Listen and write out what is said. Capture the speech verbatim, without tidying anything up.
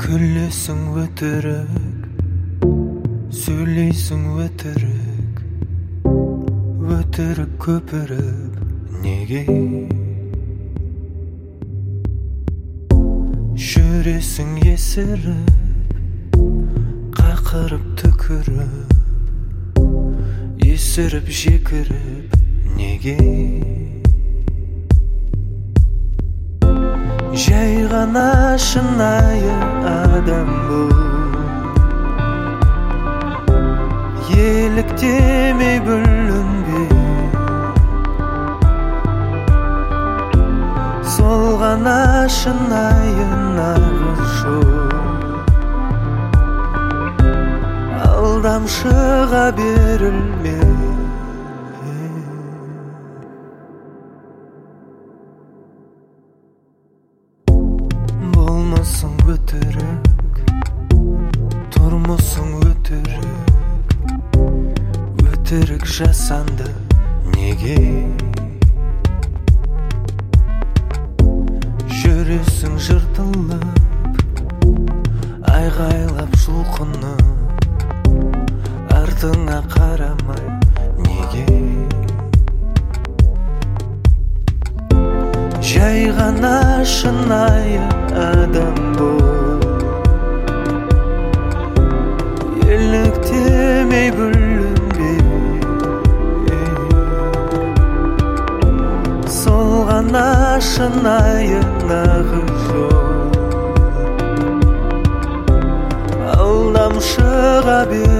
Күлесің өтірік, сөйлейсің өтірік, өтірік көпіріп неге? Жүресің есіріп, қақырып түкіріп, есіріп жекіріп неге? Жай ғана шынайы адам бұл, еліктемей бүлінбей, сол ғана шынайы нағыз жол. Алдамшыға берілме, болмысың өтірік, тұрмысың өтірік, өтірік жасанды неге? Жүресің жыртылып, айғайлап жұлқынып, артыңа қарамай неге? Жай ғана шынайы адам бол, еліктемей бүлінбей, сол ғана шынайы нағыз жол. Алдамшыға бер